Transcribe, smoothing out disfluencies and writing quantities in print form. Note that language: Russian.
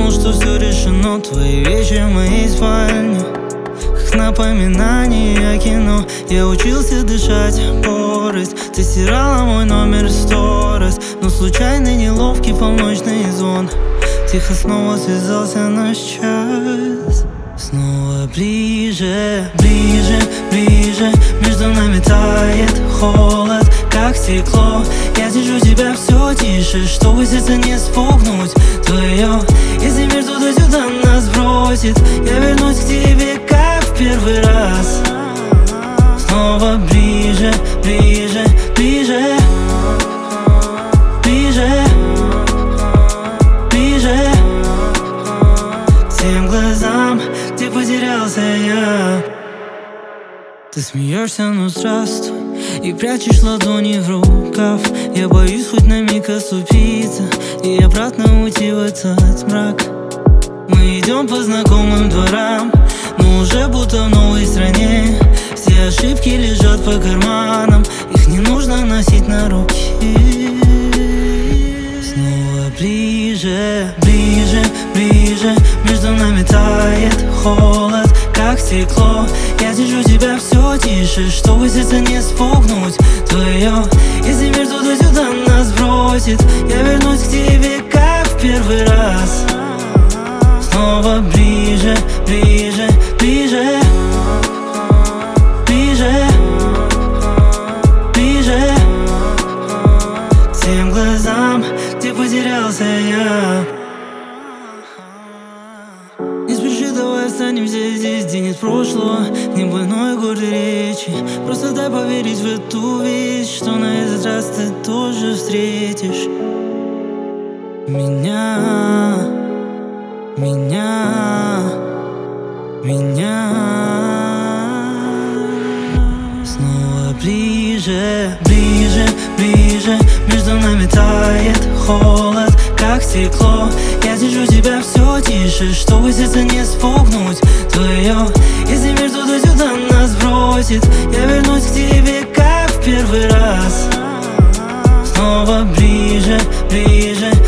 думал, что все решено. Твои вещи в моей спальне, как напоминание о кино. Я учился дышать порость, ты стирала мой номер 100 раз. Но случайный неловкий полночный звон тихо снова связался наш час. Снова ближе, ближе, ближе. Между нами тает холод, как стекло. Я держу тебя все тише, чтобы сердце не спугнуть твое. Если мир туда-сюда нас бросит, я вернусь к тебе, как в первый раз. Снова ближе, ближе, ближе, ближе, ближе к тем глазам, где потерялся я. Ты смеешься, ну здравствуй, и прячешь ладони в рукав. Я боюсь хоть на миг оступиться и обратно уйти в этот мрак. Мы идем по знакомым дворам, но уже будто в новой стране. Все ошибки лежат по карманам, их не нужно носить на руке. Снова ближе, ближе, ближе. Между нами тает холод, как стекло. Я держу тебя все тише, чтобы сердце не спугнуть твое. Если мир туда-сюда нас бросит, я вернусь к тебе, как в первый раз. Снова ближе, ближе, ближе, ближе, ближе к тем глазам, где потерялся я. Не спеши, давай останемся здесь, где нет прошлого, не больной гордой речи. Просто дай поверить в эту вещь, что на этот раз ты тоже встретишь меня, меня, меня. Снова ближе, ближе, ближе. Между нами тает холод, как стекло. Я держу тебя все тише, чтобы сердце не спугнуть твое. Если мир туда-сюда нас бросит, я вернусь к тебе, как в первый раз. Снова ближе, ближе,